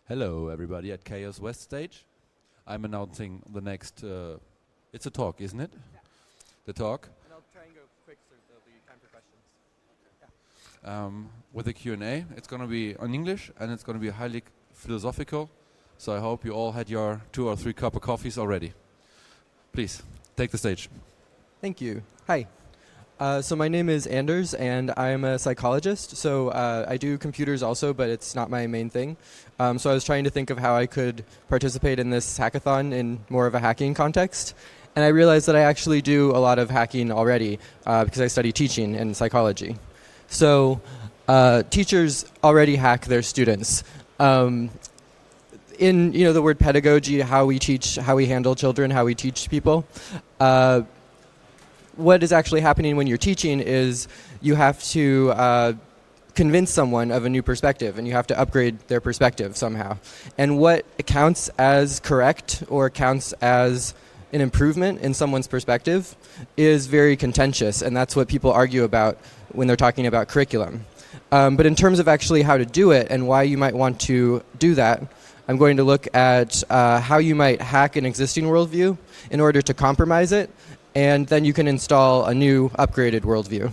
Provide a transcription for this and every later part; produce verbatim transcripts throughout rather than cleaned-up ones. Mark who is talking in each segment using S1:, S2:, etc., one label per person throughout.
S1: Hello, everybody at Chaos West Stage. I'm announcing the next. Uh, it's a talk, isn't it?
S2: Yeah.
S1: The talk.
S2: And I'll try and go quick so there'll be time for questions. Yeah.
S1: Um, with a Q and A. It's going to be on English and it's going to be highly philosophical. So I hope you all had your two or three cup of coffees already. Please, take the stage.
S2: Thank you. Hi. Uh, so my name is Anders, and I'm a psychologist. So uh, I do computers also, but it's not my main thing. Um, so I was trying to think of how I could participate in this hackathon in more of a hacking context. And I realized that I actually do a lot of hacking already uh, because I study teaching and psychology. So uh, teachers already hack their students. Um, in you know the word pedagogy, how we teach, how we handle children, how we teach people. Uh, What is actually happening when you're teaching is you have to uh, convince someone of a new perspective, and you have to upgrade their perspective somehow. And what counts as correct or counts as an improvement in someone's perspective is very contentious, and that's what people argue about when they're talking about curriculum. Um, but in terms of actually how to do it and why you might want to do that, I'm going to look at uh, how you might hack an existing worldview in order to compromise it, and then you can install a new upgraded worldview.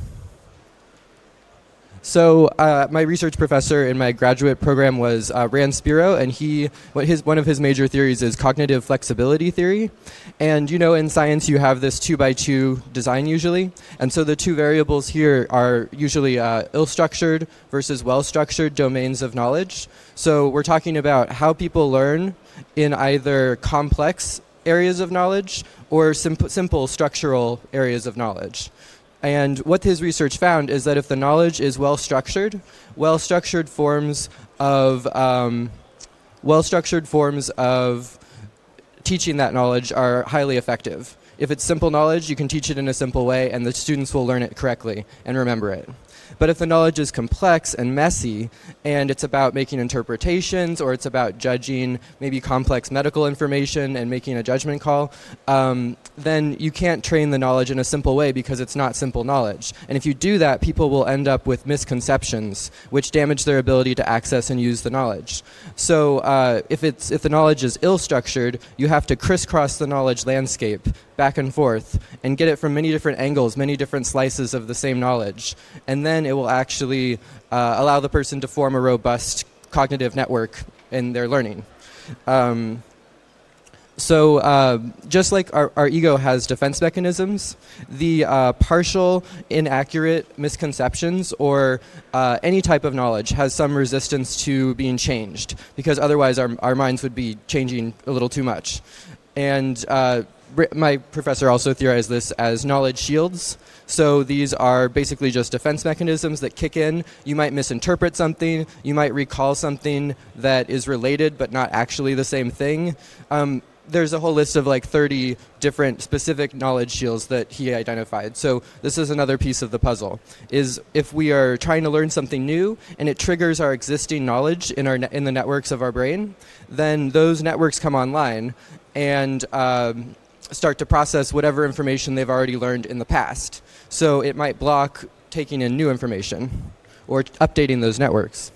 S2: So uh, my research professor in my graduate program was uh, Rand Spiro, and he, what his, one of his major theories is cognitive flexibility theory. And you know, in science you have this two by two design usually, and so the two variables here are usually uh, ill-structured versus well-structured domains of knowledge. So we're talking about how people learn in either complex areas of knowledge or simp- simple structural areas of knowledge. And what his research found is that if the knowledge is well-structured, well-structured forms of um, well-structured forms of teaching that knowledge are highly effective. If it's simple knowledge, you can teach it in a simple way, and the students will learn it correctly and remember it. But if the knowledge is complex and messy, and it's about making interpretations, or it's about judging maybe complex medical information and making a judgment call, um, then you can't train the knowledge in a simple way because it's not simple knowledge. And if you do that, people will end up with misconceptions, which damage their ability to access and use the knowledge. So uh, if it's if the knowledge is ill-structured, you have to crisscross the knowledge landscape back and forth and get it from many different angles, many different slices of the same knowledge. And then it will actually uh, allow the person to form a robust cognitive network in their learning. Um, so uh, just like our, our ego has defense mechanisms, the uh, partial, inaccurate misconceptions or uh, any type of knowledge has some resistance to being changed, because otherwise our, our minds would be changing a little too much. And uh, my professor also theorized this as knowledge shields. So these are basically just defense mechanisms that kick in. You might misinterpret something. You might recall something that is related but not actually the same thing. Um, there's a whole list of like thirty different specific knowledge shields that he identified. So this is another piece of the puzzle, is if we are trying to learn something new and it triggers our existing knowledge in our ne- in the networks of our brain, then those networks come online and um, start to process whatever information they've already learned in the past. So it might block taking in new information or updating those networks.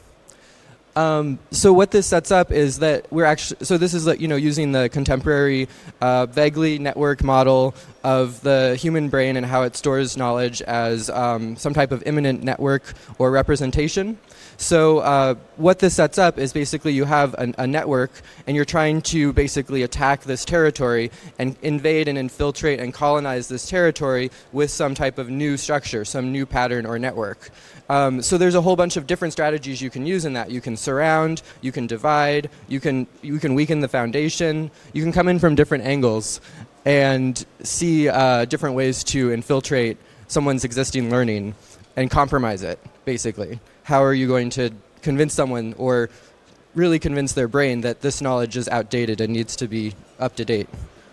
S2: Um, so what this sets up is that we're actually, so this is like, you know, using the contemporary uh, vaguely network model of the human brain and how it stores knowledge as um, some type of immanent network or representation. So uh, what this sets up is basically you have an, a network and you're trying to basically attack this territory and invade and infiltrate and colonize this territory with some type of new structure, some new pattern or network. Um, so there's a whole bunch of different strategies you can use in that. You can surround, you can divide, you can you can weaken the foundation, you can come in from different angles and see uh, different ways to infiltrate someone's existing learning and compromise it, basically. How are you going to convince someone or really convince their brain that this knowledge is outdated and needs to be up to date?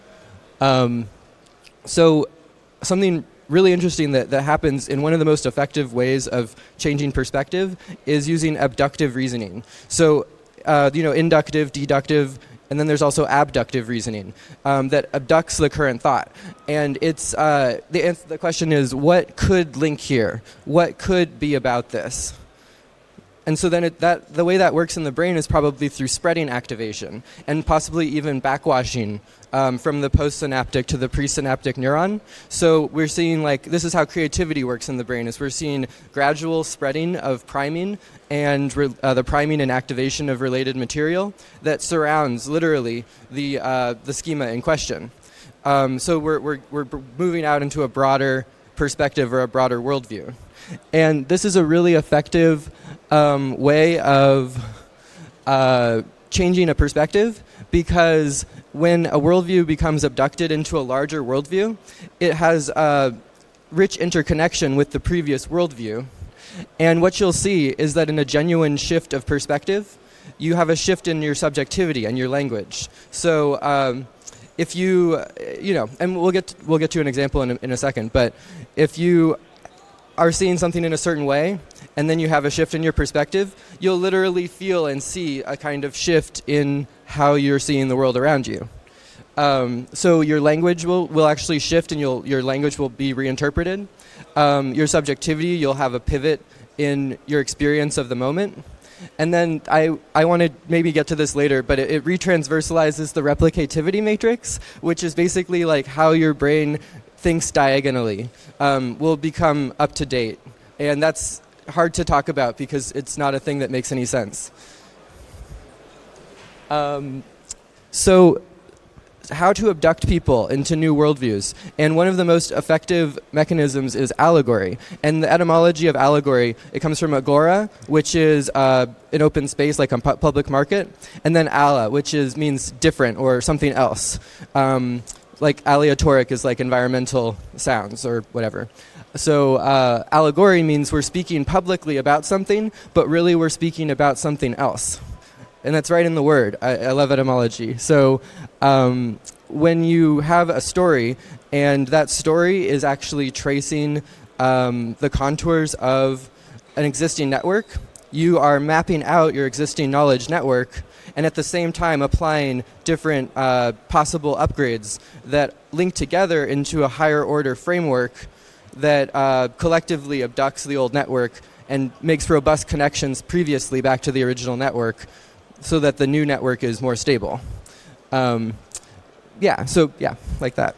S2: Um, so something really interesting that, that happens in one of the most effective ways of changing perspective is using abductive reasoning. So, uh, you know, inductive, deductive, and then there's also abductive reasoning um, that abducts the current thought. And it's uh, the, the question is, what could link here? What could be about this? And so then it, that the way that works in the brain is probably through spreading activation and possibly even backwashing um, from the postsynaptic to the presynaptic neuron. So we're seeing, like, this is how creativity works in the brain, is we're seeing gradual spreading of priming and re- uh, the priming and activation of related material that surrounds literally the uh, the schema in question. Um, so we're, we're we're moving out into a broader perspective or a broader worldview. And this is a really effective um, way of uh, changing a perspective, because when a worldview becomes abducted into a larger worldview, it has a rich interconnection with the previous worldview. And what you'll see is that in a genuine shift of perspective, you have a shift in your subjectivity and your language. So um, if you, you know, and we'll get to, we'll get to an example in a, in a second, but if you are seeing something in a certain way, and then you have a shift in your perspective, you'll literally feel and see a kind of shift in how you're seeing the world around you. Um, so your language will, will actually shift, and you'll, your language will be reinterpreted. Um, your subjectivity, you'll have a pivot in your experience of the moment. And then I, I want to maybe get to this later, but it, it retransversalizes the replicativity matrix, which is basically like how your brain thinks diagonally, um, will become up to date. And that's hard to talk about because it's not a thing that makes any sense. Um, so how to abduct people into new worldviews. And one of the most effective mechanisms is allegory. And the etymology of allegory, it comes from agora, which is uh, an open space, like a pu- public market, and then alla, which is means different or something else. Um, like aleatoric is like environmental sounds or whatever. So uh, allegory means we're speaking publicly about something, but really we're speaking about something else. And that's right in the word. I, I love etymology. So um, when you have a story, and that story is actually tracing um, the contours of an existing network, you are mapping out your existing knowledge network, and at the same time applying different uh, possible upgrades that link together into a higher order framework that uh, collectively abducts the old network and makes robust connections previously back to the original network, so that the new network is more stable. Um, yeah, so yeah, like that.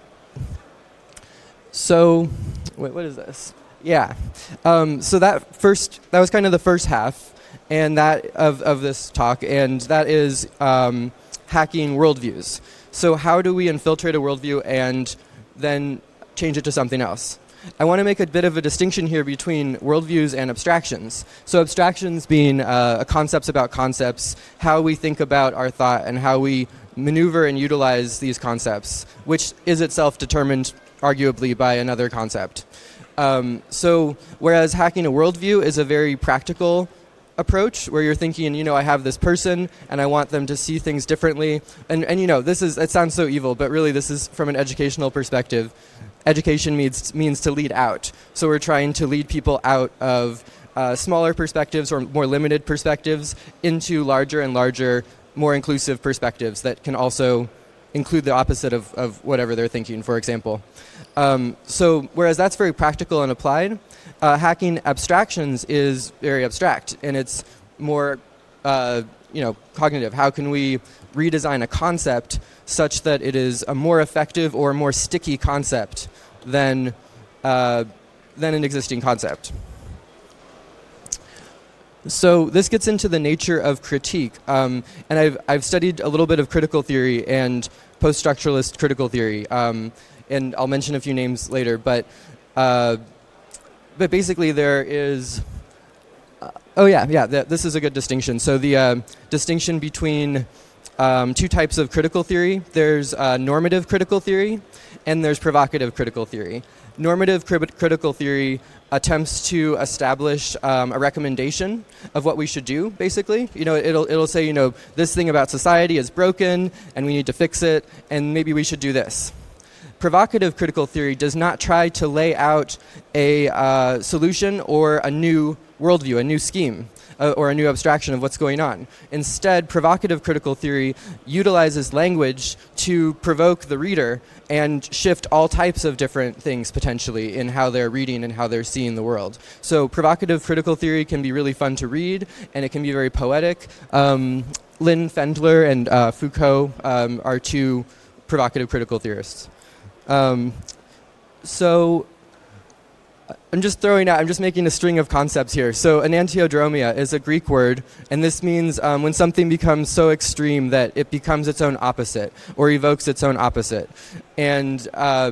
S2: So, wait, what is this? Yeah, um, so that first, that was kind of the first half, and that of, of this talk, and that is um, hacking worldviews. So how do we infiltrate a worldview and then change it to something else? I want to make a bit of a distinction here between worldviews and abstractions. So abstractions being uh, concepts about concepts, how we think about our thought and how we maneuver and utilize these concepts, which is itself determined arguably by another concept. Um, so whereas hacking a worldview is a very practical approach where you're thinking, you know, I have this person and I want them to see things differently. And, and you know, this is, it sounds so evil, but really this is from an educational perspective. Education means means to lead out. So we're trying to lead people out of uh, smaller perspectives or more limited perspectives into larger and larger, more inclusive perspectives that can also include the opposite of, of whatever they're thinking, for example. Um, so whereas that's very practical and applied, uh, hacking abstractions is very abstract, and it's more uh, you know, cognitive. How can we redesign a concept such that it is a more effective or more sticky concept than uh, than an existing concept? So this gets into the nature of critique, um, and I've I've studied a little bit of critical theory and post-structuralist critical theory, um, and I'll mention a few names later. But uh, but basically there is. Uh, oh yeah, yeah. Th- this is a good distinction. So the uh, distinction between Um, two types of critical theory. There's uh, normative critical theory, and there's provocative critical theory. Normative cri- critical theory attempts to establish um, a recommendation of what we should do, basically. You know, it'll it'll say, you know, this thing about society is broken, and we need to fix it, and maybe we should do this. Provocative critical theory does not try to lay out a uh, solution or a new worldview, a new scheme, uh, or a new abstraction of what's going on. Instead, provocative critical theory utilizes language to provoke the reader and shift all types of different things potentially in how they're reading and how they're seeing the world. So provocative critical theory can be really fun to read, and it can be very poetic. Um, Lynn Fendler and uh, Foucault um, are two provocative critical theorists. Um, so I'm just throwing out, I'm just making a string of concepts here. So enantiodromia is a Greek word, and this means um, when something becomes so extreme that it becomes its own opposite, or evokes its own opposite. And uh,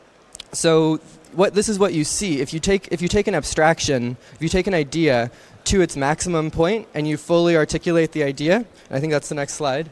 S2: so what this is what you see. If you take if you take an abstraction, if you take an idea to its maximum point, and you fully articulate the idea, I think that's the next slide,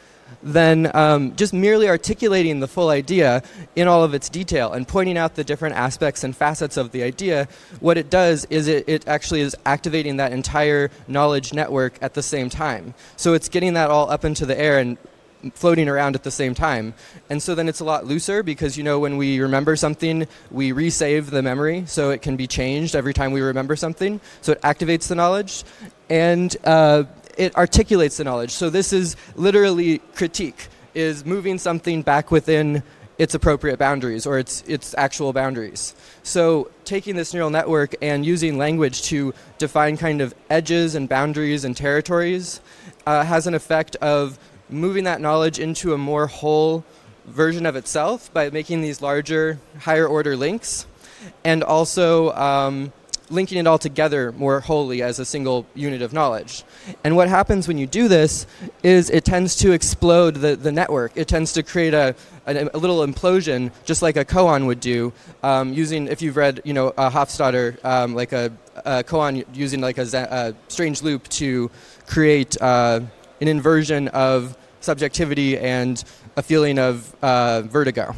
S2: then um, just merely articulating the full idea in all of its detail and pointing out the different aspects and facets of the idea, what it does is it, it actually is activating that entire knowledge network at the same time. So it's getting that all up into the air and floating around at the same time. And so then it's a lot looser because, you know, when we remember something, we resave the memory so it can be changed every time we remember something. So it activates the knowledge. And uh, it articulates the knowledge. So this is literally critique, is moving something back within its appropriate boundaries or its its actual boundaries. So taking this neural network and using language to define kind of edges and boundaries and territories uh, has an effect of moving that knowledge into a more whole version of itself by making these larger, higher order links, and also um, linking it all together more wholly as a single unit of knowledge. And what happens when you do this is it tends to explode the, the network. It tends to create a, a, a little implosion, just like a koan would do, um, using, if you've read, you know, a Hofstadter, um, like a, a koan using like a, a strange loop to create uh, an inversion of subjectivity and a feeling of uh, vertigo.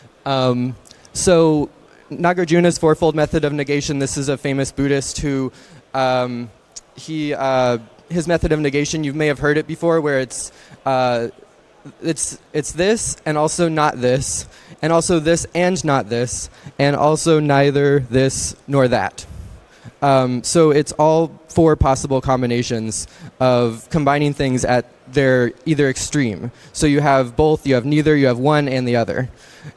S2: Um, so Nagarjuna's fourfold method of negation, this is a famous Buddhist who, um, he, uh, his method of negation, you may have heard it before, where it's, uh, it's, it's this and also not this, and also this and not this, and also neither this nor that. Um, so it's all four possible combinations of combining things at their either extreme. So you have both, you have neither, you have one and the other.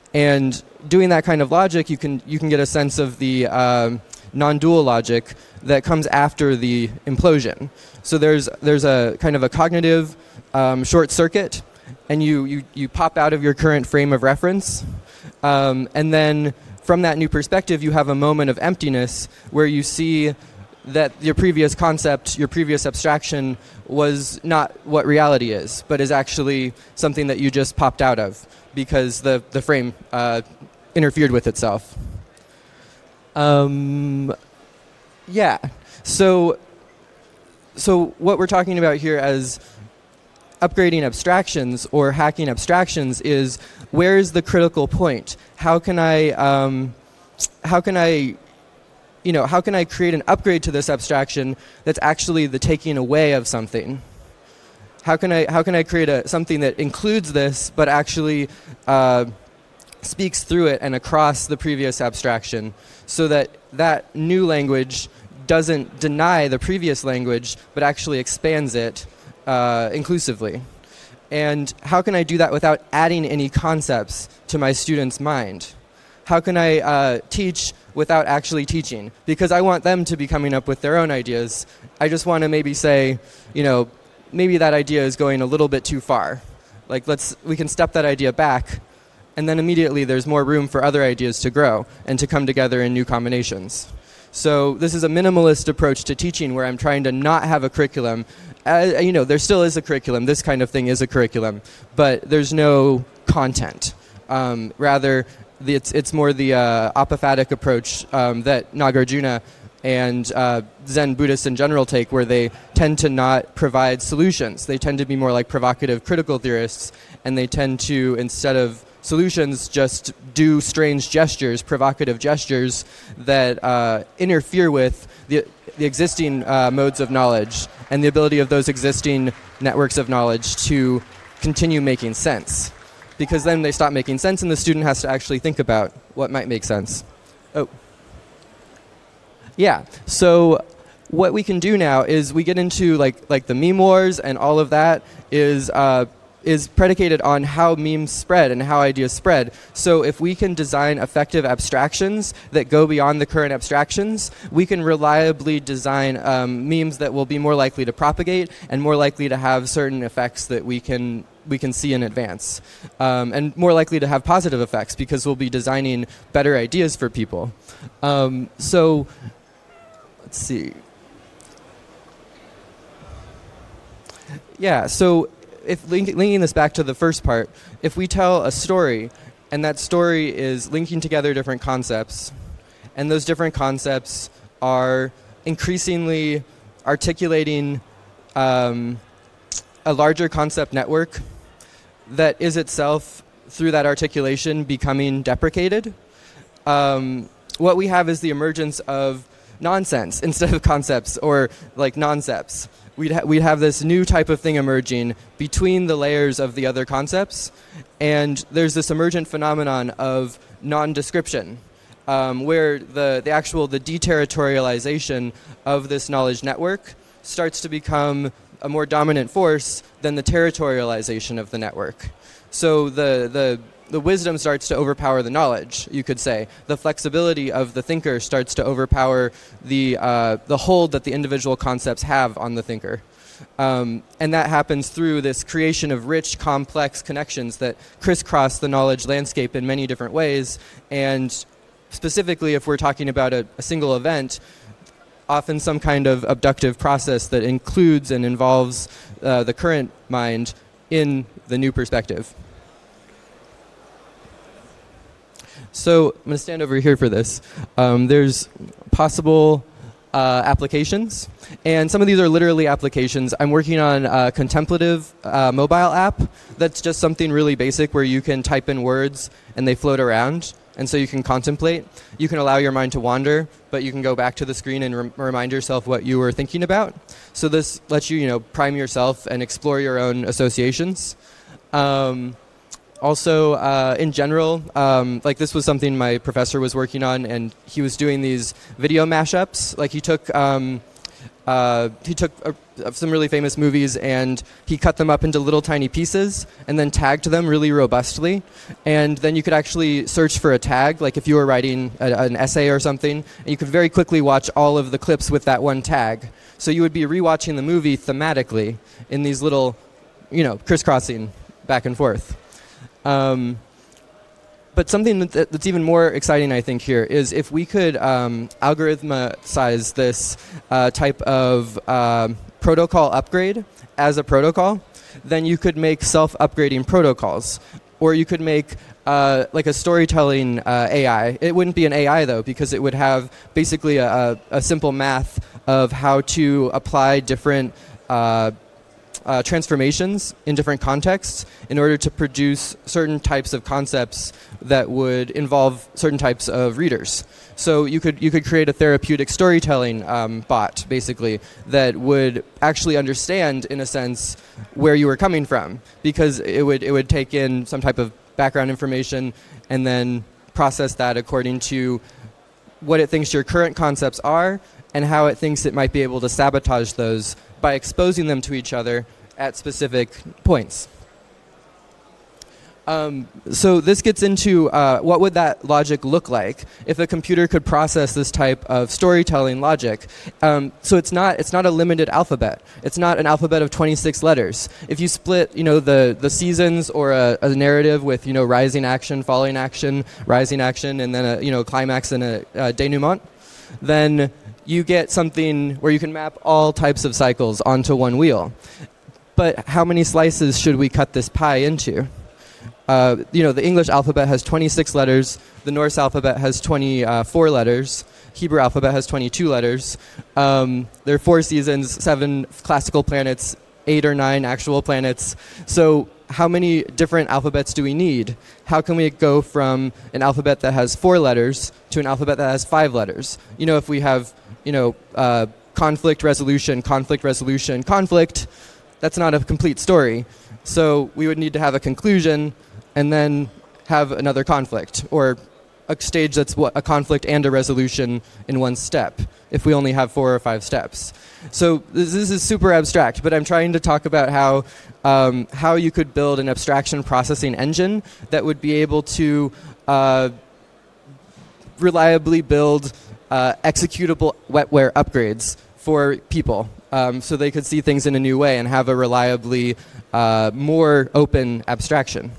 S2: And doing that kind of logic, you can you can get a sense of the um, non-dual logic that comes after the implosion. So there's there's a kind of a cognitive um, short circuit, and you, you, you pop out of your current frame of reference, um, and then from that new perspective, you have a moment of emptiness where you see that your previous concept, your previous abstraction was not what reality is, but is actually something that you just popped out of because the, the frame uh, interfered with itself. Um, yeah, so, so what we're talking about here as upgrading abstractions or hacking abstractions is, where is the critical point? How can I, um, how can I, you know, how can I create an upgrade to this abstraction that's actually the taking away of something? How can I, how can I create a, something that includes this but actually uh, speaks through it and across the previous abstraction, so that that new language doesn't deny the previous language but actually expands it uh, inclusively? And how can I do that without adding any concepts to my student's mind? How can I uh, teach without actually teaching? Because I want them to be coming up with their own ideas. I just want to maybe say, you know, maybe that idea is going a little bit too far. Like, let's, we can step that idea back, and then immediately there's more room for other ideas to grow and to come together in new combinations. So this is a minimalist approach to teaching, where I'm trying to not have a curriculum. Uh, you know, there still is a curriculum. This kind of thing is a curriculum, but there's no content. Um, rather, the, it's it's more the uh, apophatic approach um, that Nagarjuna and uh, Zen Buddhists in general take, where they tend to not provide solutions. They tend to be more like provocative critical theorists, and they tend to, instead of solutions, just do strange gestures, provocative gestures that uh, interfere with the, the existing uh, modes of knowledge and the ability of those existing networks of knowledge to continue making sense. Because then they stop making sense, and the student has to actually think about what might make sense. Oh. Yeah, so what we can do now is we get into like like the meme wars, and all of that is uh, is predicated on how memes spread and how ideas spread. So if we can design effective abstractions that go beyond the current abstractions, we can reliably design um, memes that will be more likely to propagate and more likely to have certain effects that we can we can see in advance, um, and more likely to have positive effects because we'll be designing better ideas for people. Um, so let's see. Yeah, so if link, linking this back to the first part, if we tell a story, and that story is linking together different concepts, and those different concepts are increasingly articulating um, a larger concept network that is itself, through that articulation, becoming deprecated, um, what we have is the emergence of nonsense instead of concepts, or like noncepts. We'd, ha- we'd have this new type of thing emerging between the layers of the other concepts, and there's this emergent phenomenon of non-description, um, where the, the actual, the deterritorialization of this knowledge network starts to become a more dominant force than the territorialization of the network. So the, the, the wisdom starts to overpower the knowledge, you could say. The flexibility of the thinker starts to overpower the, uh, the hold that the individual concepts have on the thinker. Um, and that happens through this creation of rich, complex connections that crisscross the knowledge landscape in many different ways. And specifically, if we're talking about a, a single event, often some kind of abductive process that includes and involves uh, the current mind in the new perspective. So I'm going to stand over here for this. Um, there's possible uh, applications, and some of these are literally applications. I'm working on a contemplative uh, mobile app that's just something really basic where you can type in words and they float around, and so you can contemplate. You can allow your mind to wander, but you can go back to the screen and rem- remind yourself what you were thinking about. So this lets you, you know, prime yourself and explore your own associations. Um, Also, uh, in general, um, like this was something my professor was working on, and he was doing these video mashups. Like he took um, uh, he took uh, some really famous movies and he cut them up into little tiny pieces and then tagged them really robustly. And then you could actually search for a tag, like if you were writing a, an essay or something, and you could very quickly watch all of the clips with that one tag. So you would be rewatching the movie thematically in these little, you know, crisscrossing back and forth. Um, but something that, that's even more exciting, I think, here is if we could um, algorithmicize this uh, type of uh, protocol upgrade as a protocol, then you could make self-upgrading protocols. Or you could make uh, like a storytelling uh, A I. It wouldn't be an A I, though, because it would have basically a, a simple math of how to apply different uh Uh, transformations in different contexts in order to produce certain types of concepts that would involve certain types of readers. So you could you could create a therapeutic storytelling um, bot, basically, that would actually understand, in a sense, where you were coming from, because it would it would take in some type of background information and then process that according to what it thinks your current concepts are and how it thinks it might be able to sabotage those by exposing them to each other at specific points. Um, so this gets into uh, what would that logic look like if a computer could process this type of storytelling logic. Um, so it's not it's not a limited alphabet. It's not an alphabet of twenty-six letters. If you split, you know, the the seasons or a, a narrative with, you know, rising action, falling action, rising action, and then a, you know, climax and a, a denouement, then you get something where you can map all types of cycles onto one wheel. But how many slices should we cut this pie into? Uh, you know, the English alphabet has twenty-six letters. The Norse alphabet has twenty-four letters. Hebrew alphabet has twenty-two letters. Um, there are four seasons, seven classical planets, eight or nine actual planets. So how many different alphabets do we need? How can we go from an alphabet that has four letters to an alphabet that has five letters? You know, if we have, you know, uh, conflict resolution, conflict resolution, conflict, that's not a complete story. So we would need to have a conclusion and then have another conflict, or a stage that's what, a conflict and a resolution in one step, if we only have four or five steps. So this, this is super abstract, but I'm trying to talk about how um, how you could build an abstraction processing engine that would be able to uh, reliably build uh, executable wetware upgrades for people, um, so they could see things in a new way and have a reliably uh, more open abstraction.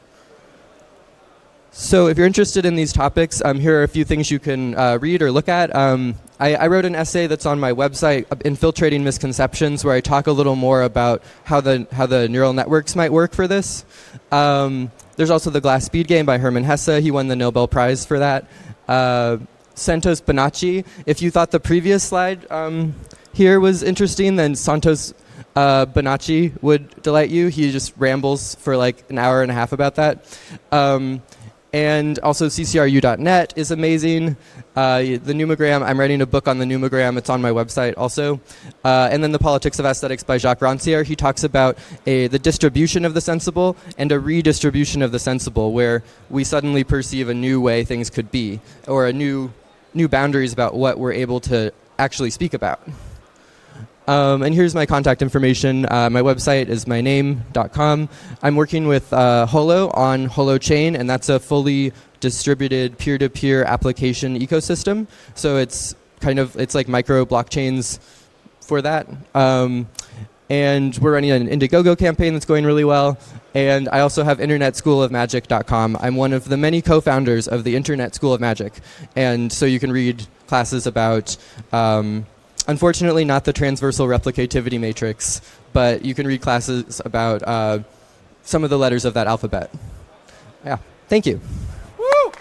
S2: So if you're interested in these topics, um, here are a few things you can uh, read or look at. Um, I, I wrote an essay that's on my website, Infiltrating Misconceptions, where I talk a little more about how the how the neural networks might work for this. Um, there's also the Glass Speed Game by Hermann Hesse. He won the Nobel Prize for that. Uh, Santos Bonacci. If you thought the previous slide um, here was interesting, then Santos uh, Bonacci would delight you. He just rambles for like an hour and a half about that. Um, And also C C R U dot net is amazing. Uh, the Numogram, I'm writing a book on the Numogram. It's on my website also. Uh, and then The Politics of Aesthetics by Jacques Rancière. He talks about a, the distribution of the sensible and a redistribution of the sensible, where we suddenly perceive a new way things could be, or a new, new boundaries about what we're able to actually speak about. Um, and here's my contact information. Uh, my website is my name dot com. I'm working with uh, Holo on Holochain, and that's a fully distributed peer-to-peer application ecosystem. So it's kind of, it's like micro blockchains for that. Um, and we're running an Indiegogo campaign that's going really well. And I also have internet school of magic dot com. I'm one of the many co-founders of the Internet School of Magic. And so you can read classes about... Um, Unfortunately, not the transversal replicativity matrix, but you can read classes about uh, some of the letters of that alphabet. Yeah, thank you.
S1: Woo!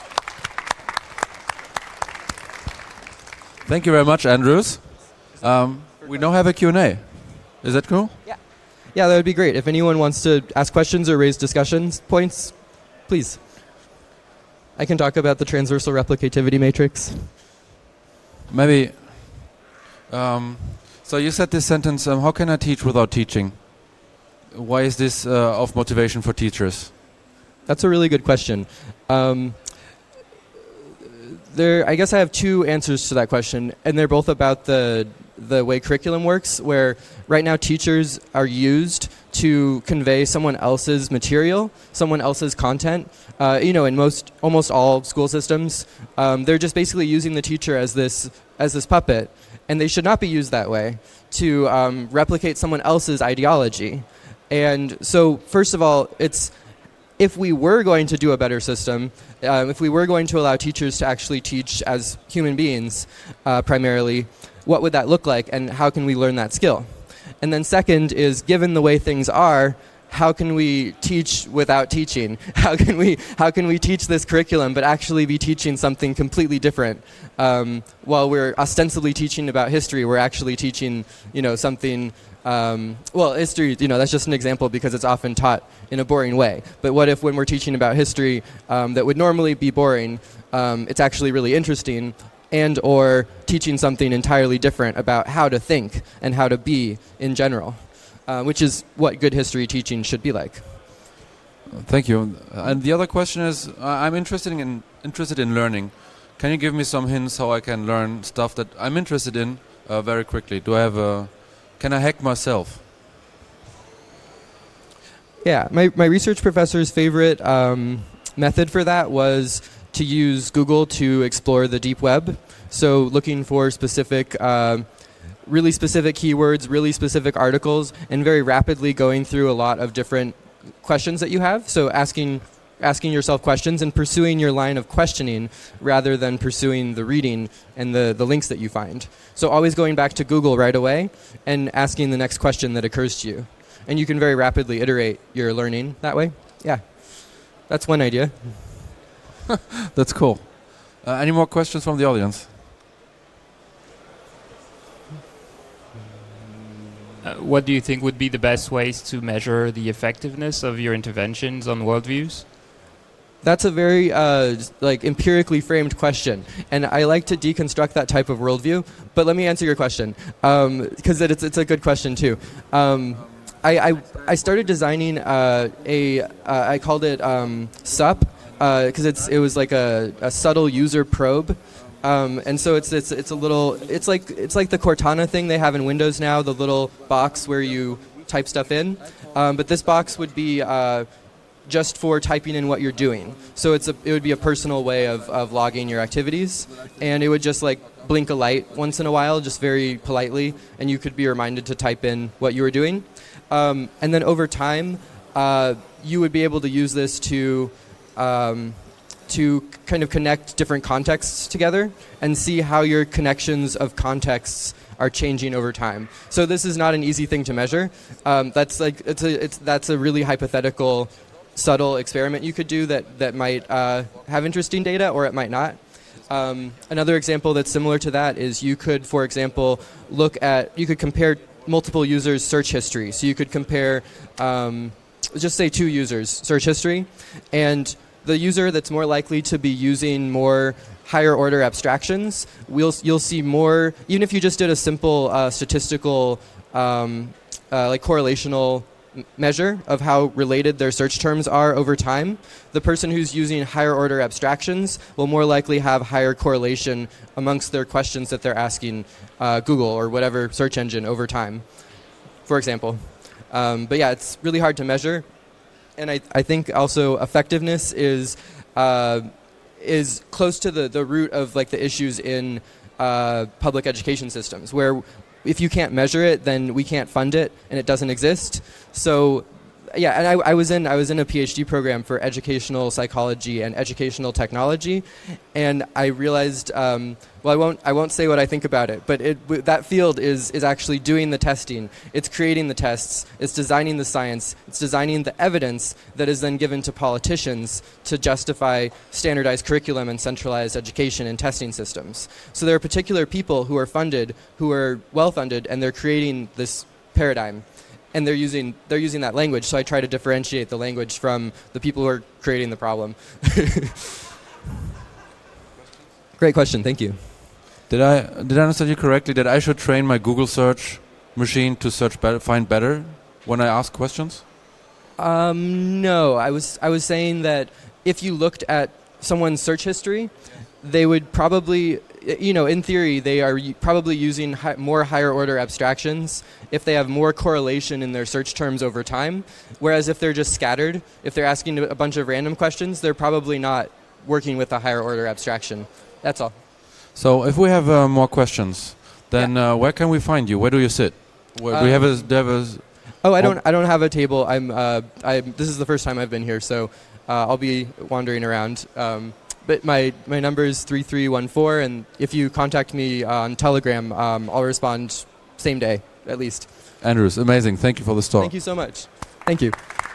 S1: Thank you very much, Andrews. Um, we now have a Q and A. Is that cool?
S2: Yeah. Yeah, that would be great. If anyone wants to ask questions or raise discussions points, please. I can talk about the transversal replicativity matrix.
S1: Maybe... Um, so you said this sentence, um, how can I teach without teaching? Why is this uh, of motivation for teachers?
S2: That's a really good question. Um, there, I guess I have two answers to that question, and they're both about the the way curriculum works, where right now teachers are used to convey someone else's material, someone else's content. Uh, you know, in most, almost all school systems, um, they're just basically using the teacher as this as this puppet. And they should not be used that way, to um, replicate someone else's ideology. And so, first of all, it's if we were going to do a better system, um, if we were going to allow teachers to actually teach as human beings uh, primarily, what would that look like, and how can we learn that skill? And then second is, given the way things are, how can we teach without teaching? How can we how can we teach this curriculum but actually be teaching something completely different? Um, while we're ostensibly teaching about history, we're actually teaching, you know, something. Um, well, history, you know, that's just an example because it's often taught in a boring way. But what if, when we're teaching about history um, that would normally be boring, um, it's actually really interesting, and or teaching something entirely different about how to think and how to be in general. Uh, which is what good history teaching should be like.
S1: Thank you. And the other question is, uh, I'm interested in interested in learning. Can you give me some hints how I can learn stuff that I'm interested in uh, very quickly? Do I have a? Can I hack myself?
S2: Yeah, my my research professor's favorite um, method for that was to use Google to explore the deep web. So looking for specific. Uh, really specific keywords, really specific articles, and very rapidly going through a lot of different questions that you have. So asking asking yourself questions and pursuing your line of questioning rather than pursuing the reading and the, the links that you find. So always going back to Google right away and asking the next question that occurs to you. And you can very rapidly iterate your learning that way. Yeah, that's one idea.
S1: That's cool. Uh, any more questions from the audience?
S3: Uh, what do you think would be the best ways to measure the effectiveness of your interventions on worldviews?
S2: That's a very uh, like empirically framed question, and I like to deconstruct that type of worldview. But let me answer your question, because um, it's it's a good question too. Um, I, I I started designing uh, a uh, I called it um, S U P, because it's it was like a, a subtle user probe. Um, and so it's it's it's a little it's like it's like the Cortana thing they have in Windows now, the little box where you type stuff in. Um, but this box would be uh, just for typing in what you're doing. So it's a it would be a personal way of, of logging your activities, and it would just like blink a light once in a while, just very politely, and you could be reminded to type in what you were doing. Um, and then over time, uh, you would be able to use this to um, to kind of connect different contexts together and see how your connections of contexts are changing over time. So this is not an easy thing to measure. Um, that's like it's a it's that's a really hypothetical, subtle experiment you could do that that might uh, have interesting data, or it might not. Um, another example that's similar to that is you could, for example, look at you could compare multiple users' search history. So you could compare, um, just say two users' search history, and the user that's more likely to be using more higher order abstractions, we'll, you'll see more, even if you just did a simple uh, statistical, um, uh, like correlational m- measure of how related their search terms are over time, the person who's using higher order abstractions will more likely have higher correlation amongst their questions that they're asking uh, Google or whatever search engine over time, for example. Um, but yeah, it's really hard to measure. And I, I think also effectiveness is uh, is close to the, the root of like the issues in uh, public education systems, where if you can't measure it, then we can't fund it, and it doesn't exist. So, yeah, and I, I was in I was in a PhD program for educational psychology and educational technology, and I realized. Um, Well, I won't. I won't say what I think about it, but it, w- that field is is actually doing the testing. It's creating the tests. It's designing the science. It's designing the evidence that is then given to politicians to justify standardized curriculum and centralized education and testing systems. So there are particular people who are funded, who are well funded, and they're creating this paradigm, and they're using they're using that language. So I try to differentiate the language from the people who are creating the problem. Great question. Thank you.
S1: Did I did I understand you correctly that I should train my Google search machine to search better, find better when I ask questions?
S2: Um, no, I was I was saying that if you looked at someone's search history, they would probably, you know, in theory, they are u- probably using hi- more higher order abstractions if they have more correlation in their search terms over time. Whereas if they're just scattered, if they're asking a bunch of random questions, they're probably not working with a higher order abstraction. That's all.
S1: So if we have uh, more questions, then yeah. uh, where can we find you? Where do you sit? Where, do you have a, do you have a
S2: Oh, I don't. I don't have a table. I'm. Uh, I'm. This is the first time I've been here, so uh, I'll be wandering around. Um, but my my number is three three one four, and if you contact me on Telegram, um, I'll respond same day at least.
S1: Andrews, amazing. Thank you for this talk.
S2: Thank you so much. Thank you.